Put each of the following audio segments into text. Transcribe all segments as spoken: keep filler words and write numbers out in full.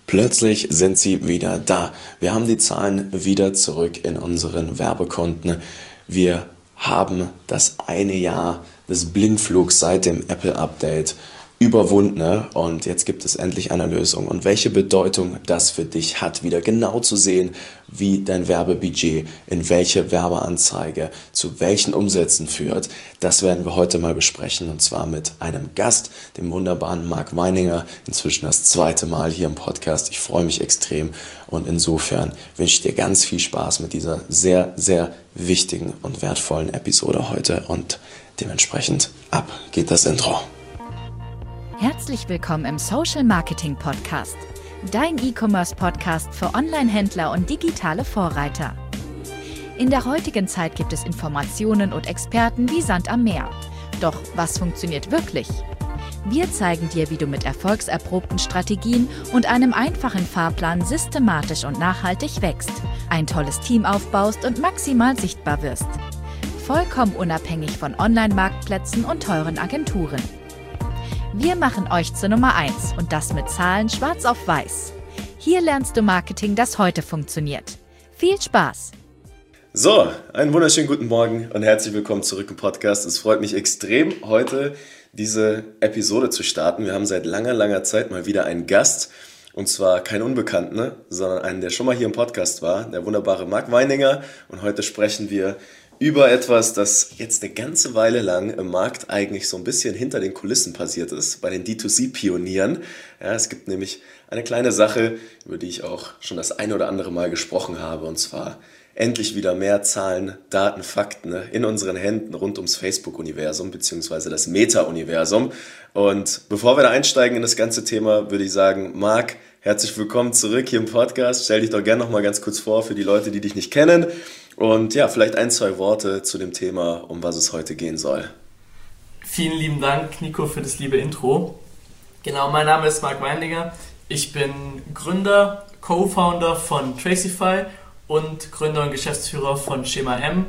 Plötzlich sind sie wieder da. Wir haben die Zahlen wieder zurück in unseren Werbekonten. Wir haben das eine Jahr des Blindflugs seit dem Apple-Update überwunden und jetzt gibt es endlich eine Lösung. Und welche Bedeutung das für dich hat, wieder genau zu sehen, wie dein Werbebudget in welche Werbeanzeige zu welchen Umsätzen führt, das werden wir heute mal besprechen und zwar mit einem Gast, dem wunderbaren Marc Weininger, inzwischen das zweite Mal hier im Podcast. Ich freue mich extrem und insofern wünsche ich dir ganz viel Spaß mit dieser sehr, sehr wichtigen und wertvollen Episode heute und dementsprechend ab geht das Intro. Herzlich willkommen im Social Marketing Podcast, dein E-Commerce-Podcast für Online-Händler und digitale Vorreiter. In der heutigen Zeit gibt es Informationen und Experten wie Sand am Meer. Doch was funktioniert wirklich? Wir zeigen dir, wie du mit erfolgserprobten Strategien und einem einfachen Fahrplan systematisch und nachhaltig wächst, ein tolles Team aufbaust und maximal sichtbar wirst. Vollkommen unabhängig von Online-Marktplätzen und teuren Agenturen. Wir machen euch zur Nummer eins und das mit Zahlen schwarz auf weiß. Hier lernst du Marketing, das heute funktioniert. Viel Spaß! So, einen wunderschönen guten Morgen und herzlich willkommen zurück im Podcast. Es freut mich extrem, heute diese Episode zu starten. Wir haben seit langer, langer Zeit mal wieder einen Gast und zwar keinen Unbekannten, sondern einen, der schon mal hier im Podcast war, der wunderbare Marc Weininger. Und heute sprechen wir über etwas, das jetzt eine ganze Weile lang im Markt eigentlich so ein bisschen hinter den Kulissen passiert ist, bei den D zwei C-Pionieren. Ja, es gibt nämlich eine kleine Sache, über die ich auch schon das ein oder andere Mal gesprochen habe, und zwar endlich wieder mehr Zahlen, Daten, Fakten in unseren Händen rund ums Facebook-Universum bzw. das Meta-Universum. Und bevor wir da einsteigen in das ganze Thema, würde ich sagen, Marc, herzlich willkommen zurück hier im Podcast. Stell dich doch gerne noch mal ganz kurz vor für die Leute, die dich nicht kennen. Und ja, vielleicht ein, zwei Worte zu dem Thema, um was es heute gehen soll. Vielen lieben Dank, Nico, für das liebe Intro. Genau, mein Name ist Marc Weininger. Ich bin Gründer, Co-Founder von Tracify und Gründer und Geschäftsführer von Schema M.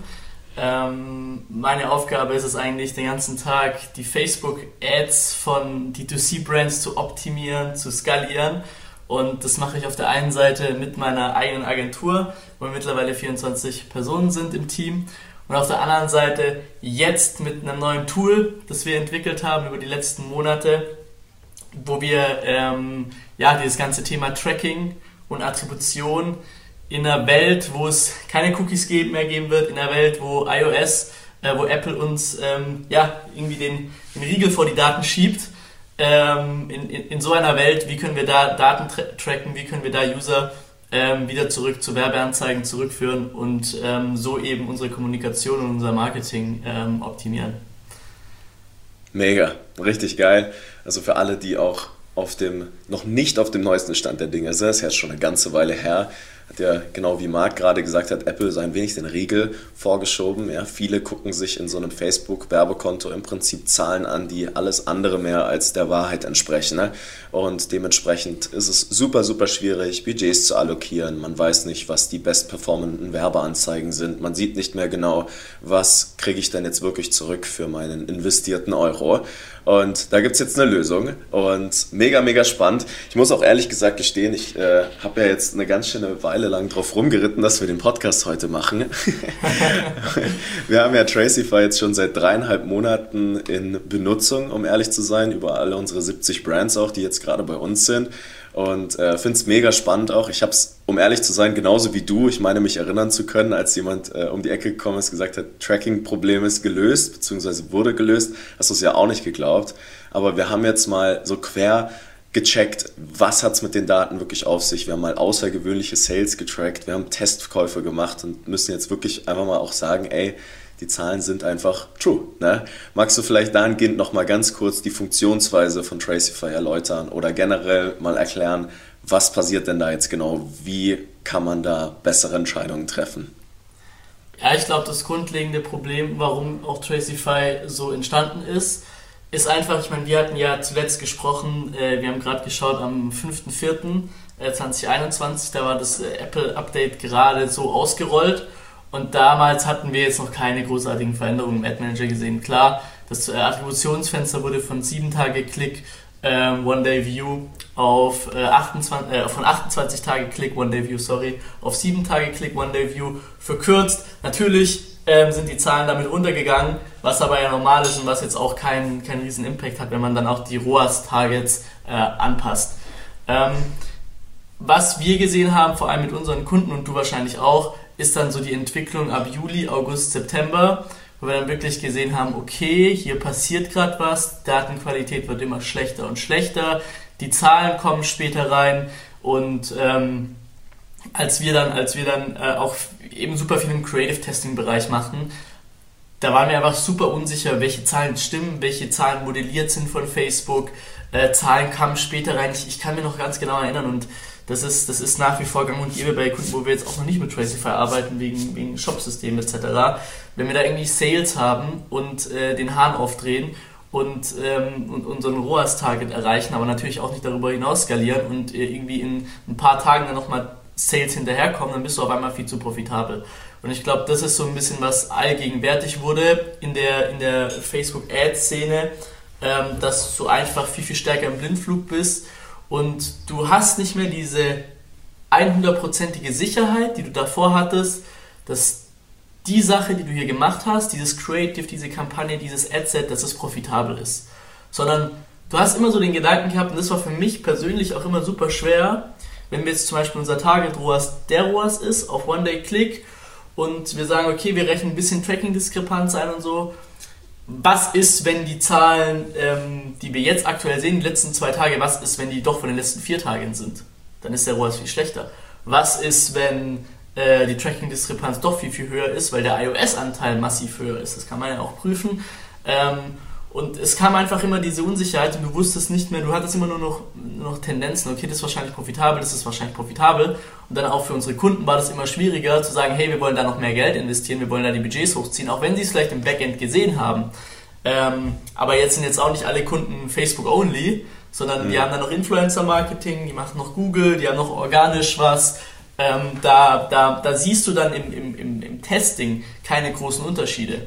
Ähm, meine Aufgabe ist es eigentlich, den ganzen Tag die Facebook-Ads von D zwei C-Brands zu optimieren, zu skalieren. Und das mache ich auf der einen Seite mit meiner eigenen Agentur, wo wir mittlerweile vierundzwanzig Personen sind im Team. Und auf der anderen Seite jetzt mit einem neuen Tool, das wir entwickelt haben über die letzten Monate, wo wir ähm, ja, dieses ganze Thema Tracking und Attribution in einer Welt, wo es keine Cookies mehr geben wird, in einer Welt, wo iOS, äh, wo Apple uns ähm, ja, irgendwie den, den Riegel vor die Daten schiebt, In, in, in so einer Welt, wie können wir da Daten tra- tracken, wie können wir da User ähm, wieder zurück zu Werbeanzeigen zurückführen und ähm, so eben unsere Kommunikation und unser Marketing ähm, optimieren. Mega, richtig geil. Also für alle, die auch auf dem, noch nicht auf dem neuesten Stand der Dinge sind, das ist ja schon eine ganze Weile her, hat ja, genau wie Marc gerade gesagt hat, Apple so ein wenig den Riegel vorgeschoben. Ja, viele gucken sich in so einem Facebook-Werbekonto im Prinzip Zahlen an, die alles andere mehr als der Wahrheit entsprechen. Ne? Und dementsprechend ist es super, super schwierig, Budgets zu allokieren. Man weiß nicht, was die bestperformenden Werbeanzeigen sind. Man sieht nicht mehr genau, was kriege ich denn jetzt wirklich zurück für meinen investierten Euro. Und da gibt es jetzt eine Lösung und mega, mega spannend. Ich muss auch ehrlich gesagt gestehen, ich äh, habe ja jetzt eine ganz schöne Weile lang drauf rumgeritten, dass wir den Podcast heute machen. Wir haben ja Tracify jetzt schon seit dreieinhalb Monaten in Benutzung, um ehrlich zu sein, über alle unsere siebzig Brands auch, die jetzt gerade bei uns sind. Und äh, finde es mega spannend auch. Ich habe es, um ehrlich zu sein, genauso wie du, ich meine mich erinnern zu können, als jemand äh, um die Ecke gekommen ist, gesagt hat, Tracking-Problem ist gelöst, beziehungsweise wurde gelöst, hast du es ja auch nicht geglaubt. Aber wir haben jetzt mal so quer gecheckt, was hat es mit den Daten wirklich auf sich. Wir haben mal außergewöhnliche Sales getrackt, wir haben Testkäufe gemacht und müssen jetzt wirklich einfach mal auch sagen, ey, die Zahlen sind einfach true. Ne? Magst du vielleicht dahingehend nochmal ganz kurz die Funktionsweise von Tracify erläutern oder generell mal erklären, was passiert denn da jetzt genau? Wie kann man da bessere Entscheidungen treffen? Ja, ich glaube, das grundlegende Problem, warum auch Tracify so entstanden ist, ist einfach, ich meine, wir hatten ja zuletzt gesprochen, äh, wir haben gerade geschaut am fünften vierten zweitausendeinundzwanzig, da war das äh, Apple-Update gerade so ausgerollt. Und damals hatten wir jetzt noch keine großartigen Veränderungen im Ad Manager gesehen. Klar, das Attributionsfenster wurde von sieben Tage Klick ähm, One-Day-View auf äh, achtundzwanzig, äh, von achtundzwanzig Tage Click One-Day-View, sorry, auf sieben Tage Click One-Day-View verkürzt. Natürlich ähm, sind die Zahlen damit runtergegangen, was aber ja normal ist und was jetzt auch keinen keinen riesen Impact hat, wenn man dann auch die R O A S-Targets äh, anpasst. Ähm, was wir gesehen haben, vor allem mit unseren Kunden und du wahrscheinlich auch, ist dann so die Entwicklung ab Juli, August, September, wo wir dann wirklich gesehen haben, okay, hier passiert gerade was, Datenqualität wird immer schlechter und schlechter, die Zahlen kommen später rein und ähm, als wir dann, als wir dann äh, auch eben super viel im Creative-Testing-Bereich machten, da waren wir einfach super unsicher, welche Zahlen stimmen, welche Zahlen modelliert sind von Facebook, äh, Zahlen kamen später rein, ich, ich kann mir noch ganz genau erinnern und das ist, das ist nach wie vor gang und gäbe bei Kunden, wo wir jetzt auch noch nicht mit Tracify arbeiten, wegen, wegen Shopsystemen et cetera. Wenn wir da irgendwie Sales haben und äh, den Hahn aufdrehen und, ähm, und unseren R O A S-Target erreichen, aber natürlich auch nicht darüber hinaus skalieren und äh, irgendwie in ein paar Tagen dann nochmal Sales hinterherkommen, dann bist du auf einmal viel zu profitabel. Und ich glaube, das ist so ein bisschen, was allgegenwärtig wurde in der, in der Facebook-Ad-Szene, ähm, dass du einfach viel, viel stärker im Blindflug bist. Und du hast nicht mehr diese hundertprozentige Sicherheit, die du davor hattest, dass die Sache, die du hier gemacht hast, dieses Creative, diese Kampagne, dieses Adset, dass es profitabel ist. Sondern du hast immer so den Gedanken gehabt, und das war für mich persönlich auch immer super schwer, wenn wir jetzt zum Beispiel unser Target R O A S der R O A S ist, auf One-Day-Click, und wir sagen, okay, wir rechnen ein bisschen Tracking-Diskrepanz ein und so. Was ist, wenn die Zahlen, ähm, die wir jetzt aktuell sehen, die letzten zwei Tage, was ist, wenn die doch von den letzten vier Tagen sind? Dann ist der R O A S viel schlechter. Was ist, wenn äh, die Tracking-Diskrepanz doch viel, viel höher ist, weil der iOS-Anteil massiv höher ist? Das kann man ja auch prüfen. Ähm, und es kam einfach immer diese Unsicherheit und du wusstest nicht mehr, du hattest immer nur noch, nur noch Tendenzen, okay, das ist wahrscheinlich profitabel, das ist wahrscheinlich profitabel. Und dann auch für unsere Kunden war das immer schwieriger zu sagen, hey, wir wollen da noch mehr Geld investieren, wir wollen da die Budgets hochziehen, auch wenn sie es vielleicht im Backend gesehen haben. Ähm, aber jetzt sind jetzt auch nicht alle Kunden Facebook-only, sondern mhm. die haben dann noch Influencer-Marketing, die machen noch Google, die haben noch organisch was. Ähm, da, da, da siehst du dann im, im, im, im Testing keine großen Unterschiede.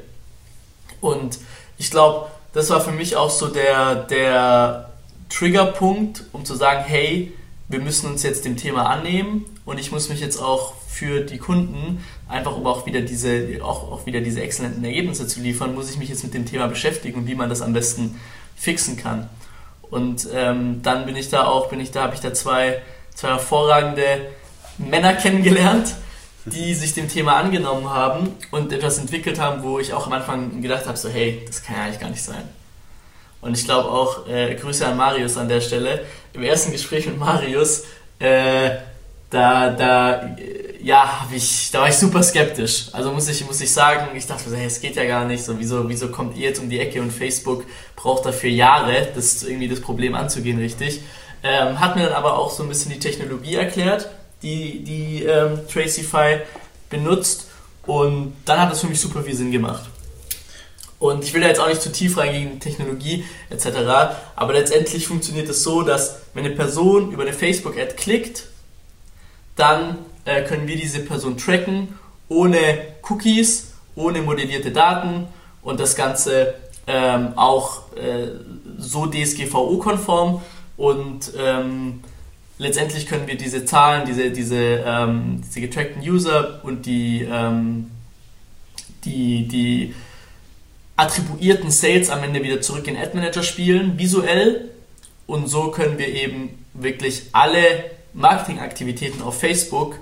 Und ich glaube, das war für mich auch so der, der Triggerpunkt, um zu sagen, hey, wir müssen uns jetzt dem Thema annehmen und ich muss mich jetzt auch für die Kunden, einfach um auch wieder diese, auch, auch wieder diese exzellenten Ergebnisse zu liefern, muss ich mich jetzt mit dem Thema beschäftigen und wie man das am besten fixen kann. Und ähm, dann bin ich da auch, bin ich da, habe ich da zwei, zwei hervorragende Männer kennengelernt, die sich dem Thema angenommen haben und etwas entwickelt haben, wo ich auch am Anfang gedacht habe, so hey, das kann ja eigentlich gar nicht sein. Und ich glaube auch, äh, Grüße an Marius an der Stelle, im ersten Gespräch mit Marius, äh, da, da, ja, hab ich, da war ich super skeptisch. Also muss ich, muss ich sagen, ich dachte so, hey, es geht ja gar nicht, so, wieso, wieso kommt ihr jetzt um die Ecke und Facebook braucht dafür Jahre, das irgendwie das Problem anzugehen, richtig. Ähm, hat mir dann aber auch so ein bisschen die Technologie erklärt, die, die ähm, Tracify benutzt, und dann hat das für mich super viel Sinn gemacht. Und ich will da jetzt auch nicht zu tief reingehen in Technologie et cetera, aber letztendlich funktioniert es so, dass wenn eine Person über eine Facebook-Ad klickt, dann äh, können wir diese Person tracken, ohne Cookies, ohne modellierte Daten und das Ganze ähm, auch äh, so D S G V O-konform, und ähm, letztendlich können wir diese Zahlen, diese, diese, ähm, diese getrackten User und die, ähm, die, die attribuierten Sales am Ende wieder zurück in Ad Manager spielen, visuell, und so können wir eben wirklich alle Marketingaktivitäten auf Facebook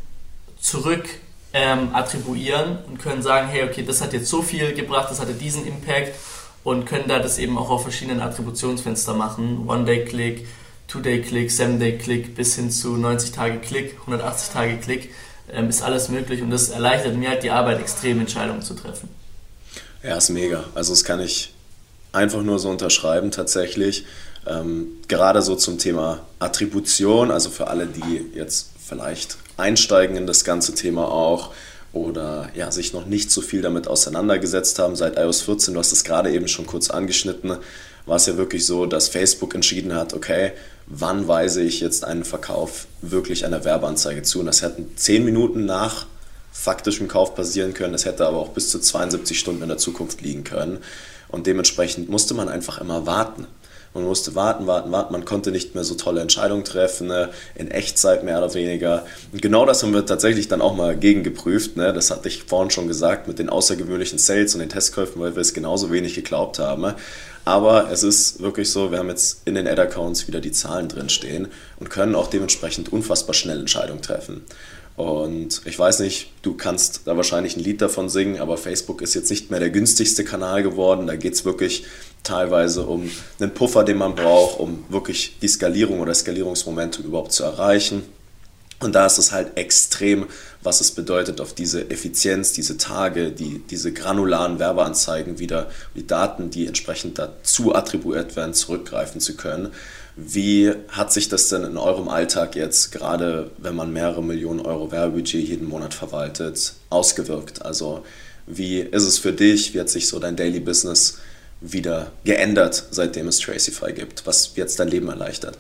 zurück ähm, attribuieren und können sagen, hey, okay, das hat jetzt so viel gebracht, das hatte diesen Impact, und können da das eben auch auf verschiedenen Attributionsfenster machen, One-Day-Click, Two-Day-Click, Seven-Day-Click bis hin zu neunzig Tage Click, hundertachtzig Tage Click, ähm, ist alles möglich, und das erleichtert mir halt die Arbeit, extrem Entscheidungen zu treffen. Ja, ist mega. Also das kann ich einfach nur so unterschreiben tatsächlich. Ähm, gerade so zum Thema Attribution, also für alle, die jetzt vielleicht einsteigen in das ganze Thema auch oder ja, sich noch nicht so viel damit auseinandergesetzt haben seit i O S vierzehn, du hast es gerade eben schon kurz angeschnitten, war es ja wirklich so, dass Facebook entschieden hat, okay, wann weise ich jetzt einen Verkauf wirklich einer Werbeanzeige zu? Und das hätten zehn Minuten nach faktischem Kauf passieren können, das hätte aber auch bis zu zweiundsiebzig Stunden in der Zukunft liegen können. Und dementsprechend musste man einfach immer warten. Man musste warten, warten, warten. Man konnte nicht mehr so tolle Entscheidungen treffen, ne? In Echtzeit mehr oder weniger. Und genau das haben wir tatsächlich dann auch mal gegengeprüft. Ne? Das hatte ich vorhin schon gesagt mit den außergewöhnlichen Sales und den Testkäufen, weil wir es genauso wenig geglaubt haben. Ne? Aber es ist wirklich so, wir haben jetzt in den Ad-Accounts wieder die Zahlen drin stehen und können auch dementsprechend unfassbar schnell Entscheidungen treffen. Und ich weiß nicht, du kannst da wahrscheinlich ein Lied davon singen, aber Facebook ist jetzt nicht mehr der günstigste Kanal geworden. Da geht es wirklich teilweise um einen Puffer, den man braucht, um wirklich die Skalierung oder Skalierungsmomentum überhaupt zu erreichen. Und da ist es halt extrem, was es bedeutet, auf diese Effizienz, diese Tage, die, diese granularen Werbeanzeigen wieder, die Daten, die entsprechend dazu attribuiert werden, zurückgreifen zu können. Wie hat sich das denn in eurem Alltag jetzt, gerade wenn man mehrere Millionen Euro Werbebudget jeden Monat verwaltet, ausgewirkt? Also wie ist es für dich? Wie hat sich so dein Daily Business wieder geändert, seitdem es Tracify gibt? Was wird jetzt dein Leben erleichtert?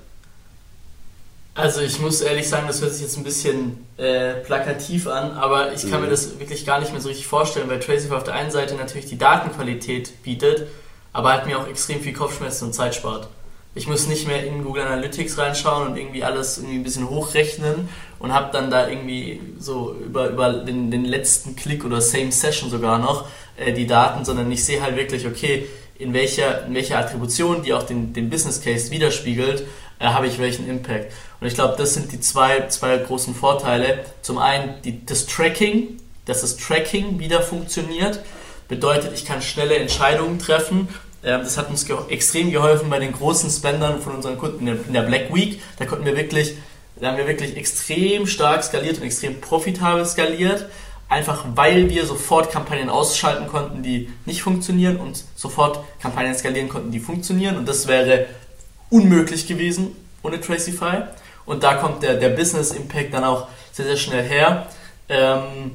Also ich muss ehrlich sagen, das hört sich jetzt ein bisschen äh, plakativ an, aber ich kann mhm. mir das wirklich gar nicht mehr so richtig vorstellen, weil Tracify auf der einen Seite natürlich die Datenqualität bietet, aber halt mir auch extrem viel Kopfschmerzen und Zeit spart. Ich muss nicht mehr in Google Analytics reinschauen und irgendwie alles irgendwie ein bisschen hochrechnen und habe dann da irgendwie so über, über den, den letzten Klick oder Same Session sogar noch äh, die Daten, sondern ich sehe halt wirklich, okay, in welcher, in welcher Attribution, die auch den, den Business Case widerspiegelt, äh, habe ich welchen Impact. Und ich glaube, das sind die zwei, zwei großen Vorteile. Zum einen die, das Tracking, dass das Tracking wieder funktioniert, bedeutet, ich kann schnelle Entscheidungen treffen. Das hat uns ge- extrem geholfen bei den großen Spendern von unseren Kunden in der Black Week. Da konnten wir wirklich, da haben wir wirklich extrem stark skaliert und extrem profitabel skaliert. Einfach weil wir sofort Kampagnen ausschalten konnten, die nicht funktionieren und sofort Kampagnen skalieren konnten, die funktionieren. Und das wäre unmöglich gewesen ohne Tracify. Und da kommt der, der Business Impact dann auch sehr, sehr schnell her. Ähm,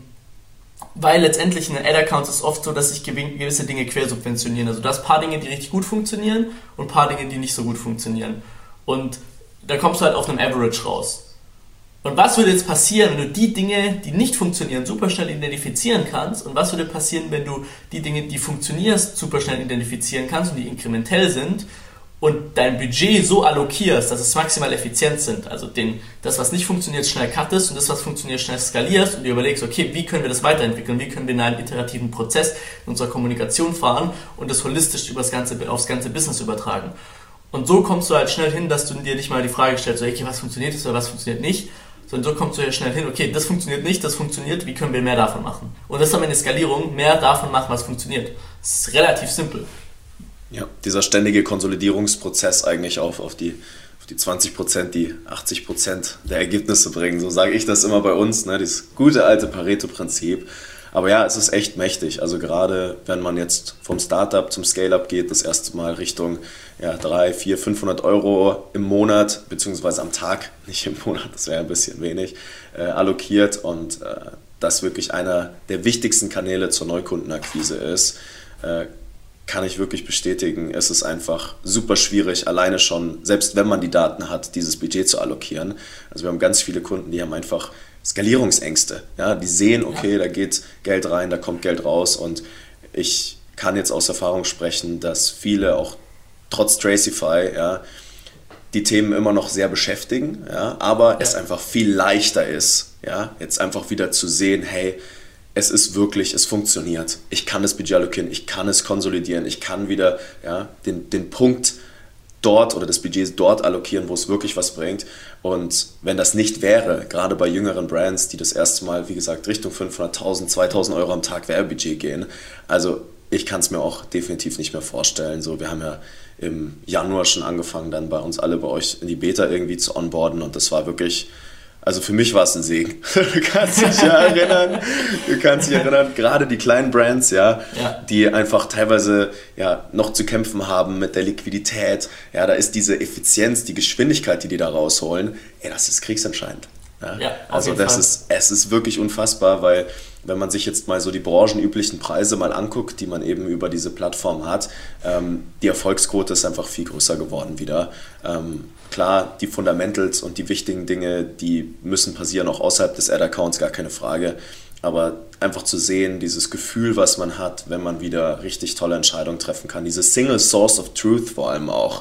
Weil letztendlich in den Ad-Accounts ist es oft so, dass sich gewisse Dinge quersubventionieren. Also du hast ein paar Dinge, die richtig gut funktionieren und ein paar Dinge, die nicht so gut funktionieren. Und da kommst du halt auf einem Average raus. Und was würde jetzt passieren, wenn du die Dinge, die nicht funktionieren, super schnell identifizieren kannst? Und was würde passieren, wenn du die Dinge, die funktionieren, super schnell identifizieren kannst und die inkrementell sind? Und dein Budget so allokierst, dass es maximal effizient sind, also den, das, was nicht funktioniert, schnell cuttest und das, was funktioniert, schnell skalierst und dir überlegst, okay, wie können wir das weiterentwickeln, wie können wir in einen iterativen Prozess in unserer Kommunikation fahren und das holistisch übers ganze, aufs ganze Business übertragen. Und so kommst du halt schnell hin, dass du dir nicht mal die Frage stellst, okay, was funktioniert jetzt oder was funktioniert nicht, sondern so kommst du ja schnell hin, okay, das funktioniert nicht, das funktioniert, wie können wir mehr davon machen? Und das ist dann eine Skalierung, mehr davon machen, was funktioniert. Das ist relativ simpel. Ja, dieser ständige Konsolidierungsprozess eigentlich auf, auf, die, auf die zwanzig Prozent, die achtzig Prozent der Ergebnisse bringen. So sage ich das immer bei uns, ne? Dieses gute alte Pareto-Prinzip. Aber ja, es ist echt mächtig. Also gerade wenn man jetzt vom Startup zum Scale-Up geht, das erste Mal Richtung ja, dreihundert, vierhundert, fünfhundert Euro im Monat, beziehungsweise am Tag, nicht im Monat, das wäre ein bisschen wenig, äh, allokiert und äh, das wirklich einer der wichtigsten Kanäle zur Neukundenakquise ist, äh, kann ich wirklich bestätigen, es ist einfach super schwierig, alleine schon, selbst wenn man die Daten hat, dieses Budget zu allokieren. Also wir haben ganz viele Kunden, die haben einfach Skalierungsängste. Ja, die sehen, okay, ja, da geht Geld rein, da kommt Geld raus und ich kann jetzt aus Erfahrung sprechen, dass viele auch trotz Tracify, ja, die Themen immer noch sehr beschäftigen, ja, aber ja, es einfach viel leichter ist, ja, jetzt einfach wieder zu sehen, hey, es ist wirklich, es funktioniert. Ich kann das Budget allokieren, ich kann es konsolidieren, ich kann wieder ja, den, den Punkt dort oder das Budget dort allokieren, wo es wirklich was bringt. Und wenn das nicht wäre, gerade bei jüngeren Brands, die das erste Mal, wie gesagt, Richtung fünfhunderttausend, zweitausend Euro am Tag Werbebudget gehen, also ich kann es mir auch definitiv nicht mehr vorstellen. So, wir haben ja im Januar schon angefangen, dann bei uns alle bei euch in die Beta irgendwie zu onboarden und das war wirklich... Also für mich war es ein Segen. Du kannst dich ja erinnern, du kannst dich erinnern, gerade die kleinen Brands, ja, ja, die einfach teilweise ja, noch zu kämpfen haben mit der Liquidität. Ja, da ist diese Effizienz, die Geschwindigkeit, die die da rausholen, ey, das ist kriegsentscheidend. Ja? Ja, also das Fall. ist, es ist wirklich unfassbar, weil wenn man sich jetzt mal so die branchenüblichen Preise mal anguckt, die man eben über diese Plattform hat, ähm, die Erfolgsquote ist einfach viel größer geworden wieder. Ähm, klar, die Fundamentals und die wichtigen Dinge, die müssen passieren, auch außerhalb des Ad-Accounts, gar keine Frage. Aber einfach zu sehen, dieses Gefühl, was man hat, wenn man wieder richtig tolle Entscheidungen treffen kann, diese Single Source of Truth vor allem auch,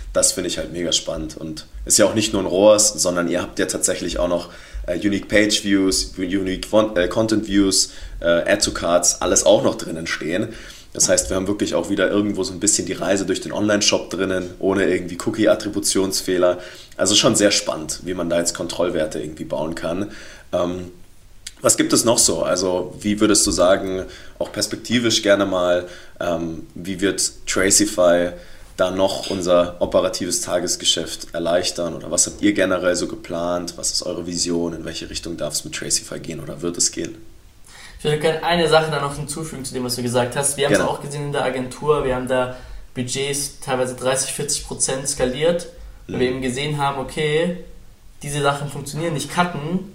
das finde ich halt mega spannend. Und ist ja auch nicht nur ein R O A S, sondern ihr habt ja tatsächlich auch noch äh, Unique Page Views, Unique Font, äh, Content Views, äh, Add to Cards, alles auch noch drinnen stehen. Das heißt, wir haben wirklich auch wieder irgendwo so ein bisschen die Reise durch den Online-Shop drinnen, ohne irgendwie Cookie-Attributionsfehler. Also schon sehr spannend, wie man da jetzt Kontrollwerte irgendwie bauen kann. Ähm, was gibt es noch so? Also wie würdest du sagen, auch perspektivisch gerne mal, ähm, wie wird Tracify da noch unser operatives Tagesgeschäft erleichtern? Oder was habt ihr generell so geplant? Was ist eure Vision? In welche Richtung darf es mit Tracify gehen oder wird es gehen? Ich würde gerne eine Sache da noch hinzufügen zu dem, was du gesagt hast. Wir haben es auch gesehen in der Agentur, wir haben da Budgets teilweise dreißig, vierzig Prozent skaliert, weil mhm. wir eben gesehen haben, okay, diese Sachen funktionieren nicht, cutten,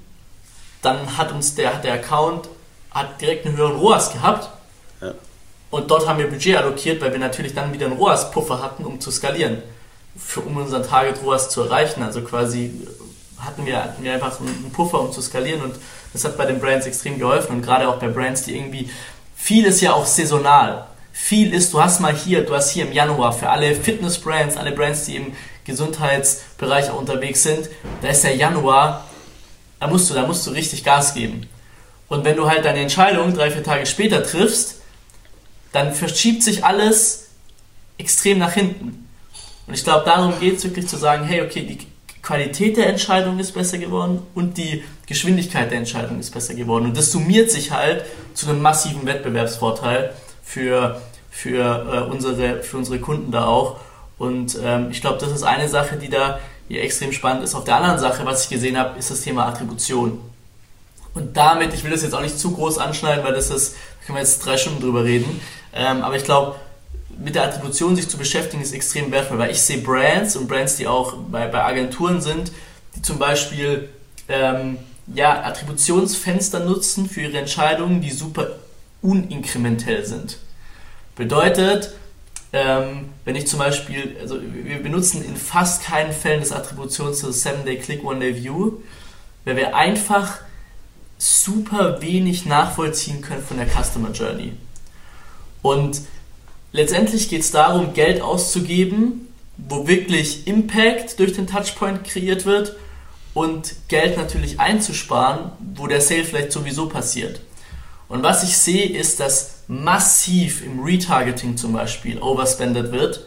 dann hat uns der, der Account hat direkt einen höheren R O A S gehabt ja. und dort haben wir Budget allokiert, weil wir natürlich dann wieder einen R O A S-Puffer hatten, um zu skalieren, für, um unseren Target-R O A S zu erreichen. Also quasi hatten wir, hatten wir einfach einen Puffer, um zu skalieren und das hat bei den Brands extrem geholfen und gerade auch bei Brands, die irgendwie, viel ist ja auch saisonal. Viel ist, du hast mal hier, du hast hier im Januar für alle Fitness-Brands, alle Brands, die im Gesundheitsbereich auch unterwegs sind, da ist der Januar, da musst du, da musst du richtig Gas geben. Und wenn du halt deine Entscheidung drei, vier Tage später triffst, dann verschiebt sich alles extrem nach hinten. Und ich glaube, darum geht es wirklich zu sagen, hey, okay, die Qualität der Entscheidung ist besser geworden und die Geschwindigkeit der Entscheidung ist besser geworden. Und das summiert sich halt zu einem massiven Wettbewerbsvorteil für, für, äh, unsere, für unsere Kunden da auch. Und ähm, ich glaube, das ist eine Sache, die da hier extrem spannend ist. Auf der anderen Sache, was ich gesehen habe, ist das Thema Attribution. Und damit, ich will das jetzt auch nicht zu groß anschneiden, weil das ist, da können wir jetzt drei Stunden drüber reden, ähm, aber ich glaube, mit der Attribution sich zu beschäftigen, ist extrem wertvoll, weil ich sehe Brands und Brands, die auch bei, bei Agenturen sind, die zum Beispiel ähm, ja, Attributionsfenster nutzen für ihre Entscheidungen, die super uninkrementell sind. Bedeutet, ähm, wenn ich zum Beispiel, also wir benutzen in fast keinen Fällen das Attributions- das seven-Day-Click, One-Day-View, weil wir einfach super wenig nachvollziehen können von der Customer Journey. Und letztendlich geht es darum, Geld auszugeben, wo wirklich Impact durch den Touchpoint kreiert wird und Geld natürlich einzusparen, wo der Sale vielleicht sowieso passiert. Und was ich sehe, ist, dass massiv im Retargeting zum Beispiel overspendet wird,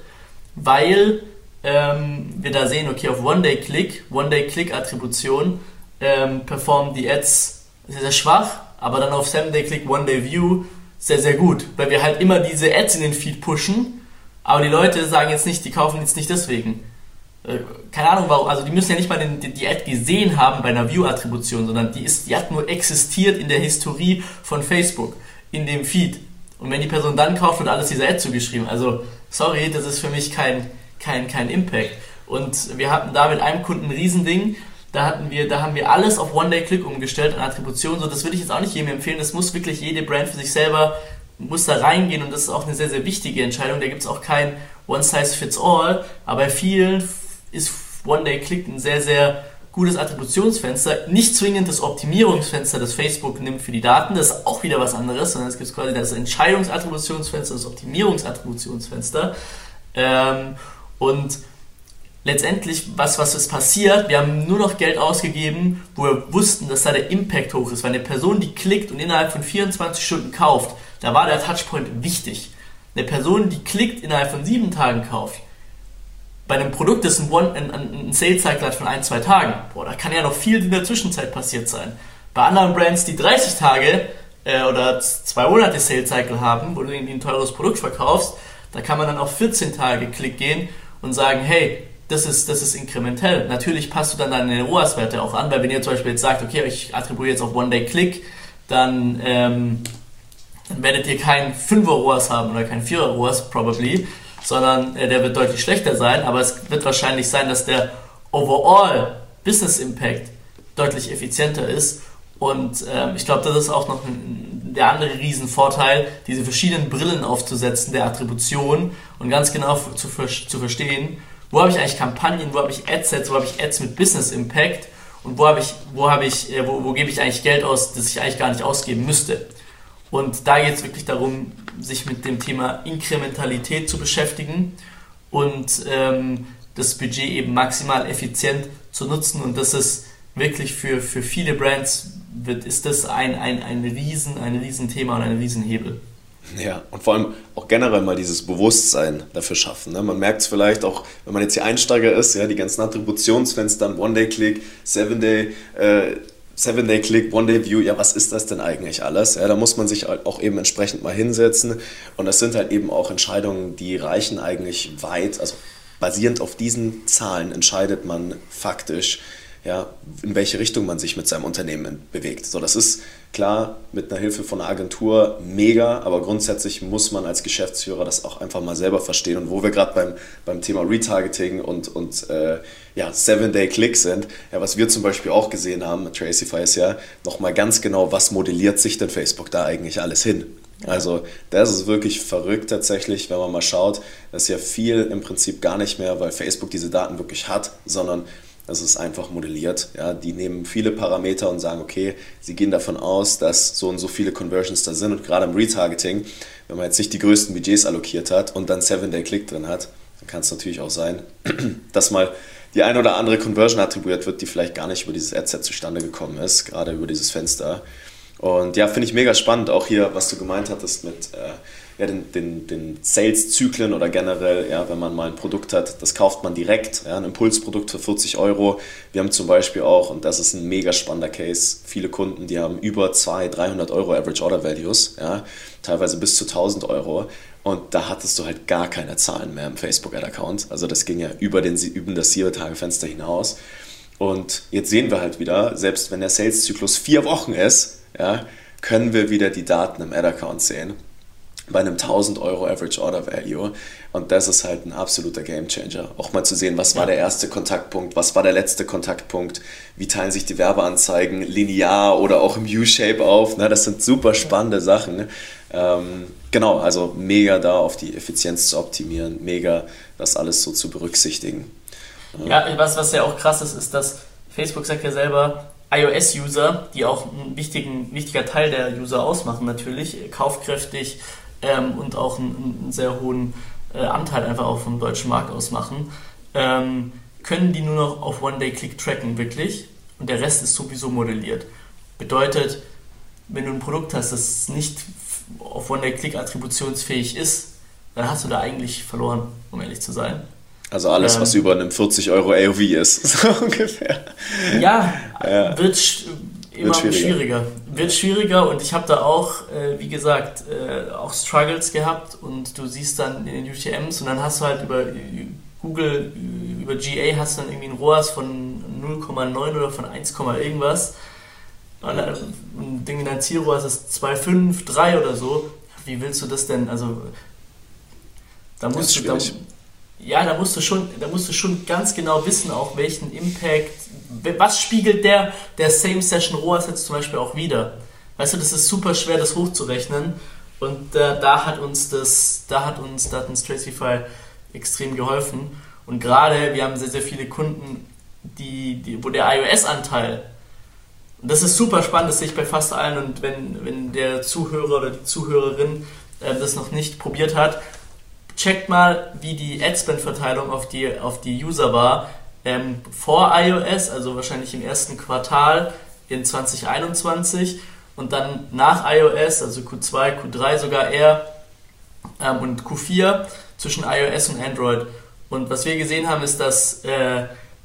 weil ähm, wir da sehen, okay, auf One-Day-Click, One-Day-Click-Attribution ähm, performen die Ads sehr, sehr schwach, aber dann auf seven-Day-Click, One-Day-View sehr, sehr gut, weil wir halt immer diese Ads in den Feed pushen, aber die Leute sagen jetzt nicht, die kaufen jetzt nicht deswegen. Äh, keine Ahnung warum, also die müssen ja nicht mal den, die, die Ad gesehen haben bei einer View-Attribution, sondern die, ist, die hat nur existiert in der Historie von Facebook, in dem Feed. Und wenn die Person dann kauft, wird alles dieser Ad zugeschrieben. Also, sorry, das ist für mich kein, kein, kein Impact. Und wir hatten da mit einem Kunden ein Riesending, da hatten wir, da haben wir alles auf One-Day-Click umgestellt an Attribution. So, das würde ich jetzt auch nicht jedem empfehlen. Das muss wirklich jede Brand für sich selber, muss da reingehen und das ist auch eine sehr, sehr wichtige Entscheidung. Da gibt es auch kein One-Size-Fits-All, aber bei vielen ist One-Day-Click ein sehr, sehr gutes Attributionsfenster. Nicht zwingend das Optimierungsfenster, das Facebook nimmt für die Daten, das ist auch wieder was anderes, sondern es gibt quasi das Entscheidungsattributionsfenster, das Optimierungsattributionsfenster. Ähm, und letztendlich, was, was ist passiert? Wir haben nur noch Geld ausgegeben, wo wir wussten, dass da der Impact hoch ist. Weil eine Person, die klickt und innerhalb von vierundzwanzig Stunden kauft, da war der Touchpoint wichtig. Eine Person, die klickt, innerhalb von sieben Tagen kauft, bei einem Produkt, das ein, One, ein, ein Sales-Cycle hat von ein, zwei Tagen, boah, da kann ja noch viel in der Zwischenzeit passiert sein. Bei anderen Brands, die dreißig Tage äh, oder zwei Monate Sales-Cycle haben, wo du irgendwie ein teures Produkt verkaufst, da kann man dann auf vierzehn Tage Klick gehen und sagen, hey, das ist, das ist inkrementell. Natürlich passt du dann deine R O A S-Werte auch an, weil wenn ihr zum Beispiel jetzt sagt, okay, ich attribuiere jetzt auf One-Day-Click, dann, ähm, dann werdet ihr keinen fünfer R O A S haben oder keinen vierer R O A S, probably, sondern äh, der wird deutlich schlechter sein, aber es wird wahrscheinlich sein, dass der Overall Business Impact deutlich effizienter ist und ähm, ich glaube, das ist auch noch ein, der andere Riesenvorteil, diese verschiedenen Brillen aufzusetzen der Attribution und ganz genau zu, zu verstehen, wo habe ich eigentlich Kampagnen, wo habe ich Adsets, wo habe ich Ads mit Business Impact und wo habe ich, wo habe ich, äh, wo, wo gebe ich eigentlich Geld aus, das ich eigentlich gar nicht ausgeben müsste. Und da geht es wirklich darum, sich mit dem Thema Inkrementalität zu beschäftigen und ähm, das Budget eben maximal effizient zu nutzen, und das ist wirklich für, für viele Brands wird, ist das ein, ein, ein riesen, ein riesen Thema und ein Riesenhebel. Ja, und vor allem auch generell mal dieses Bewusstsein dafür schaffen. Ne? Man merkt es vielleicht auch, wenn man jetzt hier Einsteiger ist, ja, die ganzen Attributionsfenster, One-Day-Click, Seven-Day, äh, Seven-Day-Click, One-Day-View, ja, was ist das denn eigentlich alles? Ja, da muss man sich auch eben entsprechend mal hinsetzen, und das sind halt eben auch Entscheidungen, die reichen eigentlich weit, also basierend auf diesen Zahlen entscheidet man faktisch, ja, in welche Richtung man sich mit seinem Unternehmen bewegt. So, das ist klar mit einer Hilfe von einer Agentur mega, aber grundsätzlich muss man als Geschäftsführer das auch einfach mal selber verstehen. Und wo wir gerade beim, beim Thema Retargeting und, und äh, ja, Seven-Day-Click sind, ja, was wir zum Beispiel auch gesehen haben mit Tracify ist ja nochmal ganz genau, was modelliert sich denn Facebook da eigentlich alles hin? Also das ist wirklich verrückt tatsächlich, wenn man mal schaut, dass ja viel im Prinzip gar nicht mehr, weil Facebook diese Daten wirklich hat, sondern das ist einfach modelliert. Ja, die nehmen viele Parameter und sagen, okay, sie gehen davon aus, dass so und so viele Conversions da sind, und gerade im Retargeting, wenn man jetzt nicht die größten Budgets allokiert hat und dann Seven-Day-Click drin hat, dann kann es natürlich auch sein, dass mal die eine oder andere Conversion attribuiert wird, die vielleicht gar nicht über dieses Adset zustande gekommen ist, gerade über dieses Fenster. Und ja, finde ich mega spannend, auch hier, was du gemeint hattest mit äh, ja, den, den, den Sales-Zyklen oder generell, ja, wenn man mal ein Produkt hat, das kauft man direkt, ja, ein Impulsprodukt für vierzig Euro. Wir haben zum Beispiel auch, und das ist ein mega spannender Case, viele Kunden, die haben über zweihundert, dreihundert Euro Average Order Values, ja, teilweise bis zu tausend Euro. Und da hattest du halt gar keine Zahlen mehr im Facebook-Ad-Account. Also das ging ja über, den, über das sieben-Tage-Fenster hinaus. Und jetzt sehen wir halt wieder, selbst wenn der Sales-Zyklus vier Wochen ist, ja, können wir wieder die Daten im Ad-Account sehen bei einem tausend Euro Average Order Value, und das ist halt ein absoluter Gamechanger. Auch mal zu sehen, was war der erste Kontaktpunkt, was war der letzte Kontaktpunkt, wie teilen sich die Werbeanzeigen linear oder auch im U-Shape auf, ne? Das sind super spannende Sachen. Ähm, genau, also mega da auf die Effizienz zu optimieren, mega das alles so zu berücksichtigen. Ja, was, was ja auch krass ist, ist, dass Facebook sagt ja selber, iOS-User, die auch ein wichtigen, wichtiger Teil der User ausmachen natürlich, kaufkräftig ähm, und auch einen, einen sehr hohen äh, Anteil einfach auch vom deutschen Markt ausmachen, ähm, können die nur noch auf One-Day-Click tracken, wirklich, und der Rest ist sowieso modelliert. Bedeutet, wenn du ein Produkt hast, das nicht auf One-Day-Click attributionsfähig ist, dann hast du da eigentlich verloren, um ehrlich zu sein. Also alles, ähm, was über einem vierzig Euro A O V ist, so ungefähr. Ja, ja. wird sch- immer wird schwieriger. schwieriger. Wird schwieriger, und ich habe da auch, äh, wie gesagt, äh, auch Struggles gehabt, und du siehst dann in den U T Ms, und dann hast du halt über Google, über G A hast du dann irgendwie ein R O A S von null Komma neun oder von eins, irgendwas. Und ein Ding in dein Ziel-R O A S ist zwei Komma fünf, drei oder so. Wie willst du das denn? Also da musst du da, Ja, da musst du schon, da musst du schon ganz genau wissen, auch welchen Impact, was spiegelt der, der Same Session R O A S jetzt zum Beispiel auch wieder. Weißt du, das ist super schwer, das hochzurechnen, und äh, da hat uns das, da hat uns, da hat uns Tracify extrem geholfen, und gerade, wir haben sehr, sehr viele Kunden, die, die, wo der iOS-Anteil, und das ist super spannend, das sehe ich bei fast allen, und wenn, wenn der Zuhörer oder die Zuhörerin äh, das noch nicht probiert hat, checkt mal, wie die Adspend-Verteilung auf die, auf die User war ähm, vor iOS, also wahrscheinlich im ersten Quartal in zwanzig einundzwanzig, und dann nach iOS, also Q zwei, Q drei sogar eher, ähm, und Q vier zwischen iOS und Android. Und was wir gesehen haben, ist, dass äh,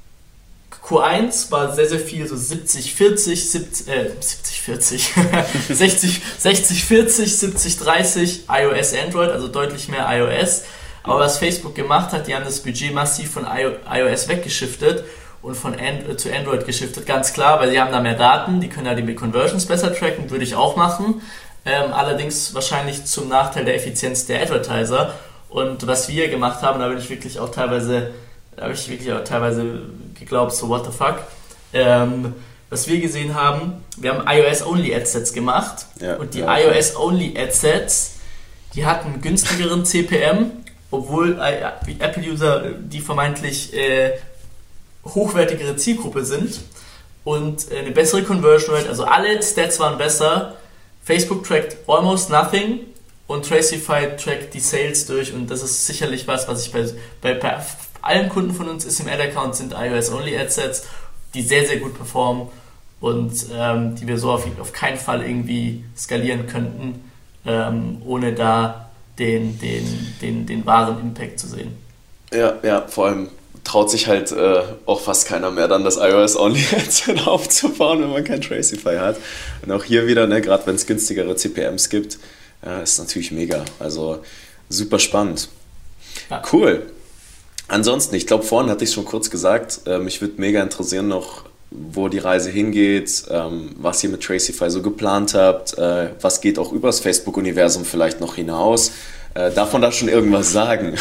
Q eins war sehr, sehr viel, so siebzig vierzig, siebzig, äh, siebzig vierzig, sechzig vierzig, siebzig dreißig, iOS, Android, also deutlich mehr iOS. Aber was Facebook gemacht hat, die haben das Budget massiv von iOS weggeschiftet und von And- zu Android geschiftet, ganz klar, weil sie haben da mehr Daten, die können ja die Conversions besser tracken, würde ich auch machen. Ähm, allerdings wahrscheinlich zum Nachteil der Effizienz der Advertiser. Und was wir gemacht haben, da bin ich wirklich auch teilweise, da habe ich wirklich auch teilweise geglaubt, so what the fuck. Ähm, was wir gesehen haben, wir haben iOS-Only-Adsets gemacht, ja, und die ja, iOS-Only-Adsets, die hatten günstigeren C P M, obwohl äh, Apple-User die vermeintlich äh, hochwertigere Zielgruppe sind, und äh, eine bessere Conversion Rate, also alle Stats waren besser. Facebook trackt almost nothing und Tracify trackt die Sales durch, und das ist sicherlich was, was ich bei, bei, bei allen Kunden von uns ist im Ad-Account sind iOS-Only-Adsets, die sehr, sehr gut performen und ähm, die wir so auf, auf keinen Fall irgendwie skalieren könnten, ähm, ohne da den, den, den, den wahren Impact zu sehen. Ja, ja, vor allem traut sich halt äh, auch fast keiner mehr dann das iOS-Only-Adset aufzubauen, wenn man kein Tracify hat. Und auch hier wieder, ne, gerade wenn es günstigere C P Ms gibt, äh, ist natürlich mega. Also super spannend. Ja. Cool. Ansonsten, ich glaube, vorhin hatte ich es schon kurz gesagt, äh, mich würde mega interessieren noch, wo die Reise hingeht, ähm, was ihr mit Tracify so geplant habt, äh, was geht auch übers Facebook-Universum vielleicht noch hinaus. Äh, darf man da schon irgendwas sagen?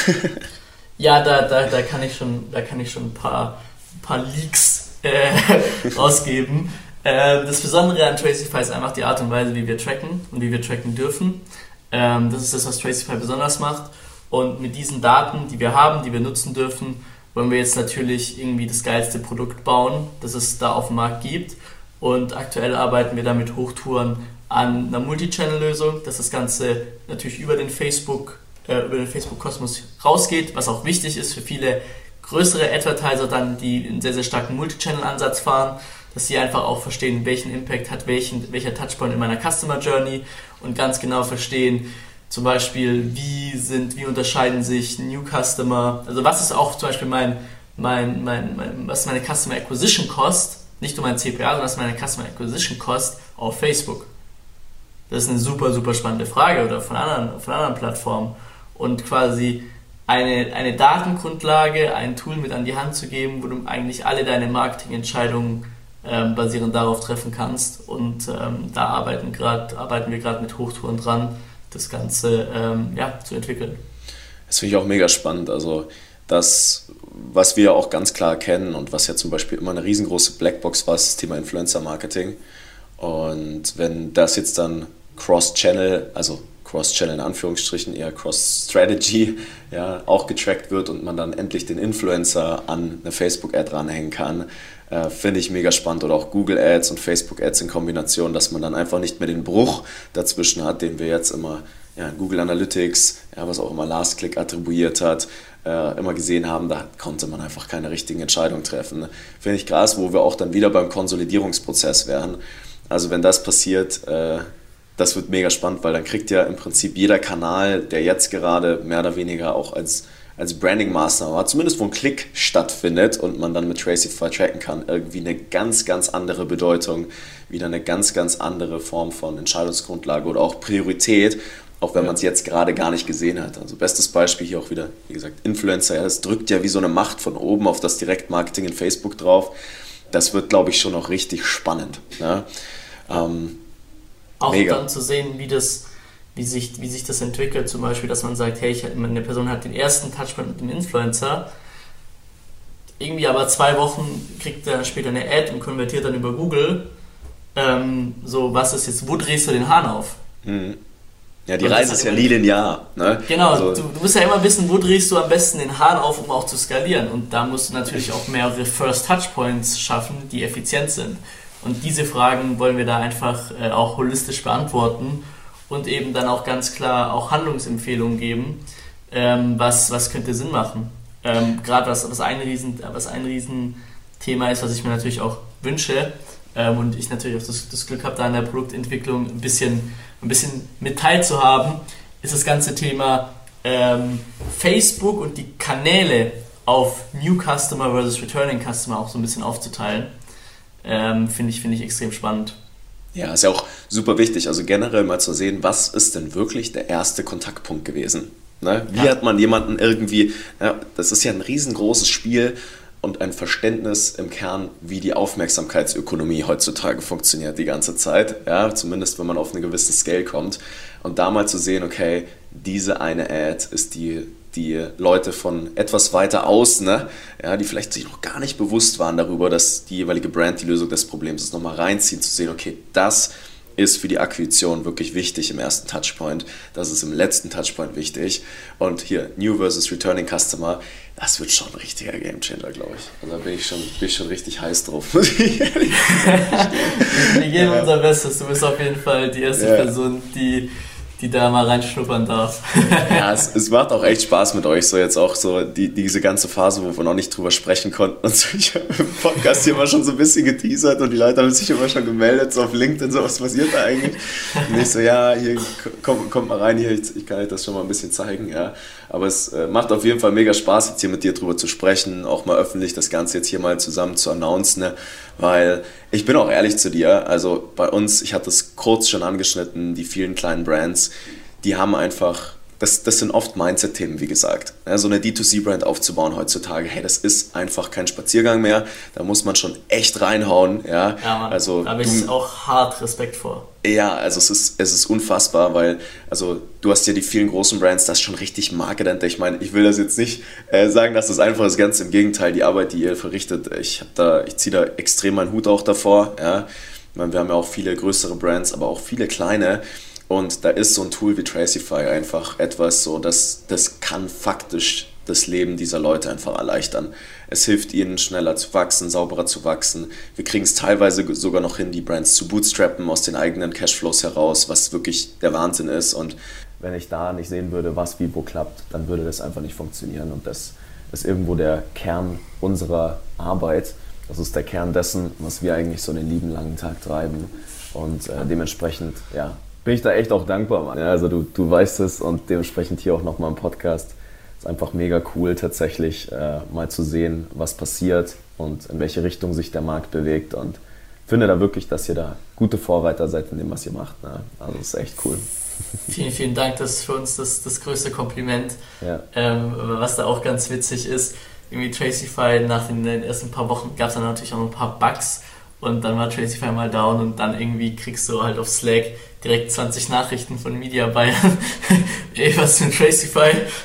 Ja, da, da, da kann ich schon, da kann ich schon ein paar, ein paar Leaks äh, rausgeben. Äh, das Besondere an Tracify ist einfach die Art und Weise, wie wir tracken und wie wir tracken dürfen. Ähm, das ist das, was Tracify besonders macht. Und mit diesen Daten, die wir haben, die wir nutzen dürfen, wollen wir jetzt natürlich irgendwie das geilste Produkt bauen, das es da auf dem Markt gibt. Und aktuell arbeiten wir da mit Hochtouren an einer Multi-Channel-Lösung, dass das Ganze natürlich über den Facebook über den Facebook-Kosmos rausgeht, was auch wichtig ist für viele größere Advertiser dann, die einen sehr, sehr starken Multi-Channel-Ansatz fahren, dass sie einfach auch verstehen, welchen Impact hat welchen, welcher Touchpoint in meiner Customer Journey und ganz genau verstehen, zum Beispiel, wie sind, wie unterscheiden sich New Customer, also was ist auch zum Beispiel mein, mein, mein, mein was ist meine Customer Acquisition Cost, nicht nur mein C P A, sondern was ist meine Customer Acquisition Cost auf Facebook. Das ist eine super, super spannende Frage oder von anderen, von anderen Plattformen. Und quasi eine, eine Datengrundlage, ein Tool mit an die Hand zu geben, wo du eigentlich alle deine Marketingentscheidungen ähm, basierend darauf treffen kannst. Und ähm, da arbeiten, grad, arbeiten wir gerade mit Hochtouren dran, das Ganze ähm, ja, zu entwickeln. Das finde ich auch mega spannend. Also das, was wir auch ganz klar kennen und was ja zum Beispiel immer eine riesengroße Blackbox war, ist das Thema Influencer-Marketing. Und wenn das jetzt dann Cross-Channel, also Cross-Channel in Anführungsstrichen, eher Cross-Strategy, ja, auch getrackt wird und man dann endlich den Influencer an eine Facebook-Ad ranhängen kann, äh, finde ich mega spannend. Oder auch Google-Ads und Facebook-Ads in Kombination, dass man dann einfach nicht mehr den Bruch dazwischen hat, den wir jetzt immer ja, in Google Analytics, ja, was auch immer Last-Click attribuiert hat, äh, immer gesehen haben, da konnte man einfach keine richtigen Entscheidungen treffen. Finde ich krass, wo wir auch dann wieder beim Konsolidierungsprozess wären. Also wenn das passiert, äh, das wird mega spannend, weil dann kriegt ja im Prinzip jeder Kanal, der jetzt gerade mehr oder weniger auch als, als Branding-Maßnahme hat, zumindest wo ein Klick stattfindet und man dann mit Tracify tracken kann, irgendwie eine ganz, ganz andere Bedeutung, wieder eine ganz, ganz andere Form von Entscheidungsgrundlage oder auch Priorität, auch wenn man es jetzt gerade gar nicht gesehen hat. Also bestes Beispiel hier auch wieder, wie gesagt, Influencer, ja, das drückt ja wie so eine Macht von oben auf das Direktmarketing in Facebook drauf. Das wird, glaube ich, schon noch richtig spannend. Ja? Ähm, Auch Mega. Dann zu sehen, wie, das, wie, sich, wie sich das entwickelt, zum Beispiel, dass man sagt, hey, ich, eine Person hat den ersten Touchpoint mit dem Influencer, irgendwie aber zwei Wochen kriegt er später eine Ad und konvertiert dann über Google. Ähm, so, was ist jetzt, wo drehst du den Hahn auf? Mhm. Ja, die Reise ist ja nie linear. Ne? Genau, also, du, du musst ja immer wissen, wo drehst du am besten den Hahn auf, um auch zu skalieren. Und da musst du natürlich auch mehrere First Touchpoints schaffen, die effizient sind. Und diese Fragen wollen wir da einfach äh, auch holistisch beantworten und eben dann auch ganz klar auch Handlungsempfehlungen geben, ähm, was, was könnte Sinn machen. Ähm, Gerade was, was, ein Riesen, was ein Riesenthema ist, was ich mir natürlich auch wünsche ähm, und ich natürlich auch das, das Glück habe, da in der Produktentwicklung ein bisschen, ein bisschen mit teilzuhaben, ist das ganze Thema ähm, Facebook und die Kanäle auf New Customer versus Returning Customer auch so ein bisschen aufzuteilen. Ähm, finde ich, finde ich extrem spannend. Ja, ist ja auch super wichtig, also generell mal zu sehen, was ist denn wirklich der erste Kontaktpunkt gewesen? Ne? Wie ja. hat man jemanden irgendwie, ja, das ist ja ein riesengroßes Spiel und ein Verständnis im Kern, wie die Aufmerksamkeitsökonomie heutzutage funktioniert die ganze Zeit, ja, zumindest wenn man auf eine gewisse Scale kommt und da mal zu sehen, okay, diese eine Ad ist die die Leute von etwas weiter außen, ne, ja, die vielleicht sich noch gar nicht bewusst waren darüber, dass die jeweilige Brand die Lösung des Problems ist, nochmal reinziehen, zu sehen, okay, das ist für die Akquisition wirklich wichtig im ersten Touchpoint, das ist im letzten Touchpoint wichtig und hier New versus Returning Customer, das wird schon ein richtiger Gamechanger, glaube ich. Also da bin ich schon, bin ich schon richtig heiß drauf. Wir geben ja. unser Bestes, du bist auf jeden Fall die erste ja. Person, die die da mal reinschnuppern darf. Ja, es, es macht auch echt Spaß mit euch, so jetzt auch so die, diese ganze Phase, wo wir noch nicht drüber sprechen konnten und so. Ich habe im Podcast hier immer schon so ein bisschen geteasert und die Leute haben sich immer schon gemeldet, so auf LinkedIn, so was passiert da eigentlich? Und ich so, ja, hier, kommt, kommt mal rein, hier, ich, ich kann euch das schon mal ein bisschen zeigen, ja. Aber es äh, macht auf jeden Fall mega Spaß, jetzt hier mit dir drüber zu sprechen, auch mal öffentlich das Ganze jetzt hier mal zusammen zu announcen, ne? Weil ich bin auch ehrlich zu dir, also bei uns, ich hatte es kurz schon angeschnitten, die vielen kleinen Brands, die haben einfach, das, das sind oft Mindset-Themen, wie gesagt. Ja, so eine D zwei C-Brand aufzubauen heutzutage, hey, das ist einfach kein Spaziergang mehr, da muss man schon echt reinhauen. Ja, ja Mann, also, da habe ich auch hart Respekt vor. Ja, also es ist, es ist unfassbar, weil also du hast ja die vielen großen Brands, das ist schon richtig Market. Ich meine, ich will das jetzt nicht äh, sagen, dass das einfach ist, ganz im Gegenteil, die Arbeit, die ihr verrichtet, ich, hab da, ich ziehe da extrem meinen Hut auch davor. Ja. Ich meine, wir haben ja auch viele größere Brands, aber auch viele kleine. Und da ist so ein Tool wie Tracify einfach etwas so, das, das kann faktisch das Leben dieser Leute einfach erleichtern. Es hilft ihnen, schneller zu wachsen, sauberer zu wachsen. Wir kriegen es teilweise sogar noch hin, die Brands zu bootstrappen aus den eigenen Cashflows heraus, was wirklich der Wahnsinn ist. Und wenn ich da nicht sehen würde, was wie wo klappt, dann würde das einfach nicht funktionieren. Und das ist irgendwo der Kern unserer Arbeit. Das ist der Kern dessen, was wir eigentlich so den lieben langen Tag treiben. Und äh, dementsprechend, ja, bin ich da echt auch dankbar, Mann. Ja, also du, du weißt es und dementsprechend hier auch nochmal im Podcast. Ist einfach mega cool, tatsächlich äh, mal zu sehen, was passiert und in welche Richtung sich der Markt bewegt. Und finde da wirklich, dass ihr da gute Vorreiter seid in dem, was ihr macht. Ne? Also das ist echt cool. Vielen, vielen Dank. Das ist für uns das, das größte Kompliment. Ja. Ähm, was da auch ganz witzig ist, irgendwie Tracify, nach den, den ersten paar Wochen gab es dann natürlich auch noch ein paar Bugs. Und dann war Tracify mal down und dann irgendwie kriegst du halt auf Slack direkt zwanzig Nachrichten von Media Bayern. Ey, was für ein Tracify?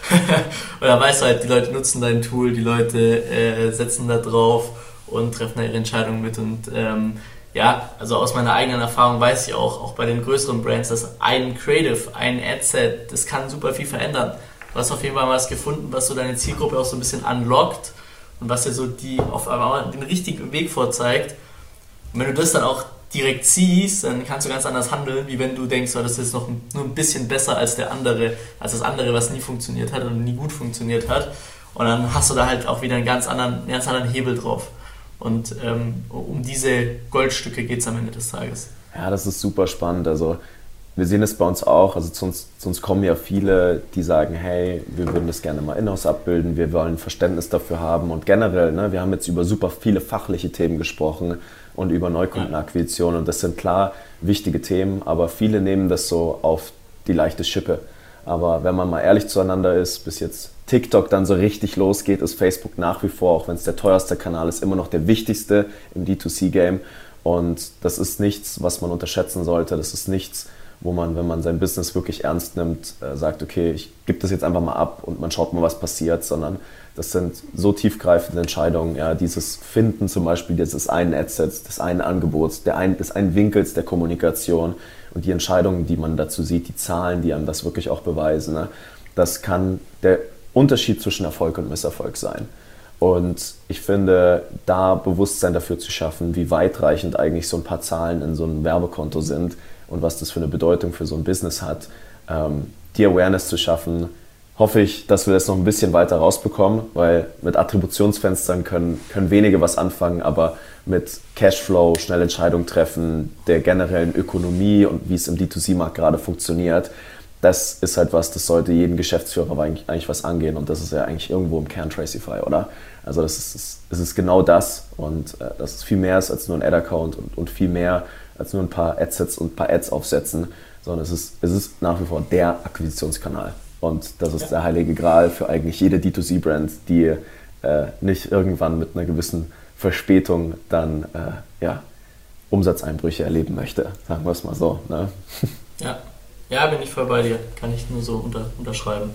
Und dann weißt du halt, die Leute nutzen dein Tool, die Leute äh, setzen da drauf und treffen da ihre Entscheidungen mit. Und ähm, ja, also aus meiner eigenen Erfahrung weiß ich auch, auch bei den größeren Brands, dass ein Creative, ein Adset, das kann super viel verändern. Du hast auf jeden Fall was gefunden, was so deine Zielgruppe auch so ein bisschen unlockt und was dir so die auf einmal den richtigen Weg vorzeigt. Und wenn du das dann auch direkt siehst, dann kannst du ganz anders handeln, wie wenn du denkst, oh, das ist noch nur ein bisschen besser als der andere, als das andere, was nie funktioniert hat und nie gut funktioniert hat. Und dann hast du da halt auch wieder einen ganz anderen, einen ganz anderen Hebel drauf. Und ähm, um diese Goldstücke geht es am Ende des Tages. Ja, das ist super spannend. Also wir sehen es bei uns auch. Also zu uns, zu uns kommen ja viele, die sagen, hey, wir würden das gerne mal in-house abbilden, wir wollen Verständnis dafür haben. Und generell, ne, wir haben jetzt über super viele fachliche Themen gesprochen und über Neukundenakquisition. Und das sind klar wichtige Themen, aber viele nehmen das so auf die leichte Schippe. Aber wenn man mal ehrlich zueinander ist, bis jetzt TikTok dann so richtig losgeht, ist Facebook nach wie vor, auch wenn es der teuerste Kanal ist, immer noch der wichtigste im D zwei C-Game. Und das ist nichts, was man unterschätzen sollte. Das ist nichts, wo man, wenn man sein Business wirklich ernst nimmt, äh, sagt, okay, ich gebe das jetzt einfach mal ab und man schaut mal, was passiert, sondern das sind so tiefgreifende Entscheidungen. Ja, dieses Finden zum Beispiel dieses einen Adsets, des einen Angebots, der ein, des einen Winkels der Kommunikation und die Entscheidungen, die man dazu sieht, die Zahlen, die einem das wirklich auch beweisen, ne? Das kann der Unterschied zwischen Erfolg und Misserfolg sein. Und ich finde, da Bewusstsein dafür zu schaffen, wie weitreichend eigentlich so ein paar Zahlen in so einem Werbekonto sind und was das für eine Bedeutung für so ein Business hat, ähm, die Awareness zu schaffen, hoffe ich, dass wir das noch ein bisschen weiter rausbekommen, weil mit Attributionsfenstern können, können wenige was anfangen, aber mit Cashflow, schnell Entscheidungen treffen, der generellen Ökonomie und wie es im D zwei C-Markt gerade funktioniert, das ist halt was, das sollte jeden Geschäftsführer eigentlich, eigentlich was angehen und das ist ja eigentlich irgendwo im Kern Tracify, oder? Also das ist, das ist genau das und äh, das ist viel mehr ist als nur ein Ad-Account und, und viel mehr als nur ein paar Adsets und ein paar Ads aufsetzen, sondern es ist, es ist nach wie vor der Akquisitionskanal. Und das ist ja der heilige Gral für eigentlich jede D zwei C-Brand, die äh, nicht irgendwann mit einer gewissen Verspätung dann äh, ja, Umsatzeinbrüche erleben möchte, sagen wir es mal so. Ne? Ja. ja, bin ich voll bei dir. Kann ich nur so unter, unterschreiben.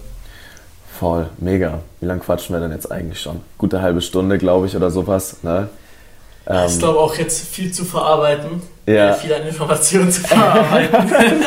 Voll, mega. Wie lange quatschen wir denn jetzt eigentlich schon? Gute halbe Stunde, glaube ich, oder sowas. Ne? Ähm, ich glaube auch jetzt viel zu verarbeiten. Ja. Viel an Informationen zu verarbeiten.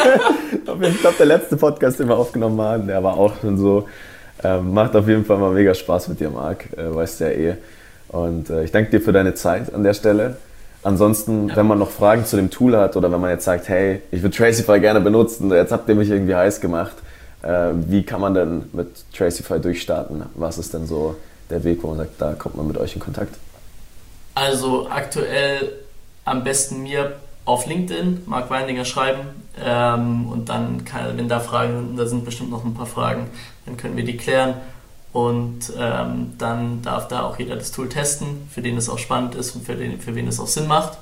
Ich glaube, der letzte Podcast, den wir aufgenommen haben, der war auch schon so. Ähm, macht auf jeden Fall mal mega Spaß mit dir, Marc. Äh, weißt du ja eh. Und äh, ich danke dir für deine Zeit an der Stelle. Ansonsten, Ja. wenn man noch Fragen zu dem Tool hat oder wenn man jetzt sagt, hey, ich würde Tracify gerne benutzen, jetzt habt ihr mich irgendwie heiß gemacht, äh, wie kann man denn mit Tracify durchstarten? Was ist denn so der Weg, wo man sagt, da kommt man mit euch in Kontakt? Also aktuell am besten mir auf LinkedIn, Marc Weindinger schreiben ähm, und dann, kann, wenn da Fragen sind, da sind bestimmt noch ein paar Fragen, dann können wir die klären und ähm, dann darf da auch jeder das Tool testen, für den es auch spannend ist und für, den, für wen es auch Sinn macht.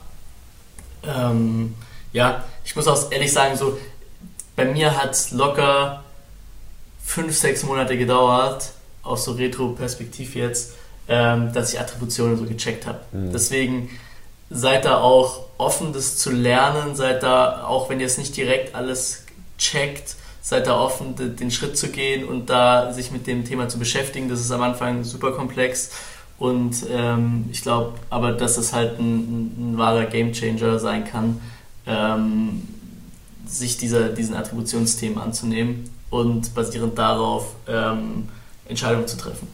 Ähm, ja, ich muss auch ehrlich sagen, so bei mir hat es locker fünf, sechs Monate gedauert, aus so Retro-Perspektiv jetzt, ähm, dass ich Attributionen so gecheckt habe. Mhm. Deswegen seid da auch offen, das zu lernen, seid da, auch wenn ihr es nicht direkt alles checkt, seid da offen, den Schritt zu gehen und da sich mit dem Thema zu beschäftigen. Das ist am Anfang super komplex und ähm, ich glaube aber, dass es halt ein, ein, ein wahrer Gamechanger sein kann, ähm, sich dieser, diesen Attributionsthemen anzunehmen und basierend darauf ähm, Entscheidungen zu treffen.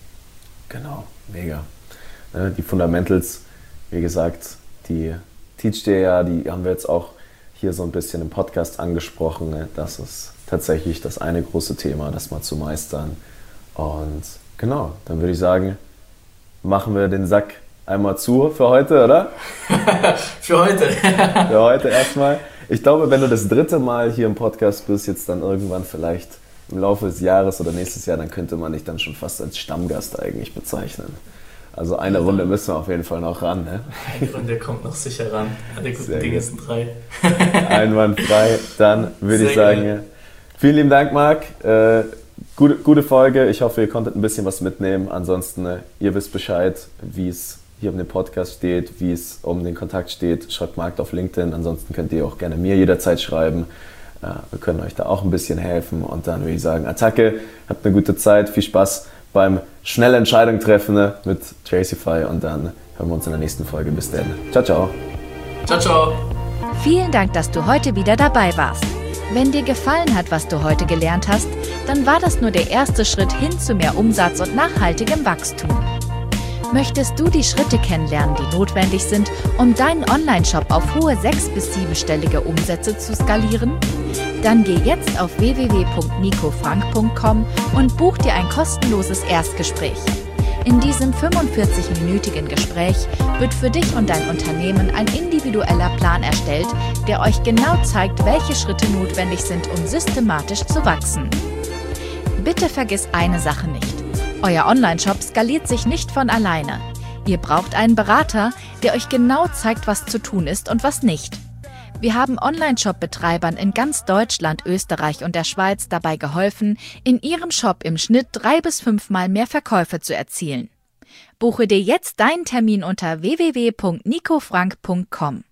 Genau, mega. Die Fundamentals, wie gesagt, die teacht ihr ja, die haben wir jetzt auch hier so ein bisschen im Podcast angesprochen. Das ist tatsächlich das eine große Thema, das mal zu meistern. Und genau, dann würde ich sagen, machen wir den Sack einmal zu für heute, oder? Für heute. Für heute erstmal. Ich glaube, wenn du das dritte Mal hier im Podcast bist, jetzt dann irgendwann vielleicht im Laufe des Jahres oder nächstes Jahr, dann könnte man dich dann schon fast als Stammgast eigentlich bezeichnen. Also eine ja. Runde müssen wir auf jeden Fall noch ran. Ne? Eine Runde kommt noch sicher ran. Alle guten Dinge sind drei. Einwandfrei. Dann würde ich sagen, geil. Vielen lieben Dank, Marc. Äh, gute, gute Folge. Ich hoffe, ihr konntet ein bisschen was mitnehmen. Ansonsten, äh, ihr wisst Bescheid, wie es hier um den Podcast steht, wie es um den Kontakt steht. Schreibt Marc auf LinkedIn. Ansonsten könnt ihr auch gerne mir jederzeit schreiben. Äh, wir können euch da auch ein bisschen helfen. Und dann würde ich sagen, Attacke, habt eine gute Zeit. Viel Spaß beim schnelle Entscheidung treffen ne, mit Tracify und dann hören wir uns in der nächsten Folge. Bis dann. Ciao, ciao. Ciao, ciao. Vielen Dank, dass du heute wieder dabei warst. Wenn dir gefallen hat, was du heute gelernt hast, dann war das nur der erste Schritt hin zu mehr Umsatz und nachhaltigem Wachstum. Möchtest du die Schritte kennenlernen, die notwendig sind, um deinen Online-Shop auf hohe sechs- bis siebenstellige Umsätze zu skalieren? Dann geh jetzt auf w w w punkt nico frank punkt com und buch dir ein kostenloses Erstgespräch. In diesem fünfundvierzig-minütigen Gespräch wird für dich und dein Unternehmen ein individueller Plan erstellt, der euch genau zeigt, welche Schritte notwendig sind, um systematisch zu wachsen. Bitte vergiss eine Sache nicht. Euer Online-Shop skaliert sich nicht von alleine. Ihr braucht einen Berater, der euch genau zeigt, was zu tun ist und was nicht. Wir haben Online-Shop-Betreibern in ganz Deutschland, Österreich und der Schweiz dabei geholfen, in ihrem Shop im Schnitt drei bis fünfmal mehr Verkäufe zu erzielen. Buche dir jetzt deinen Termin unter w w w punkt nico frank punkt com.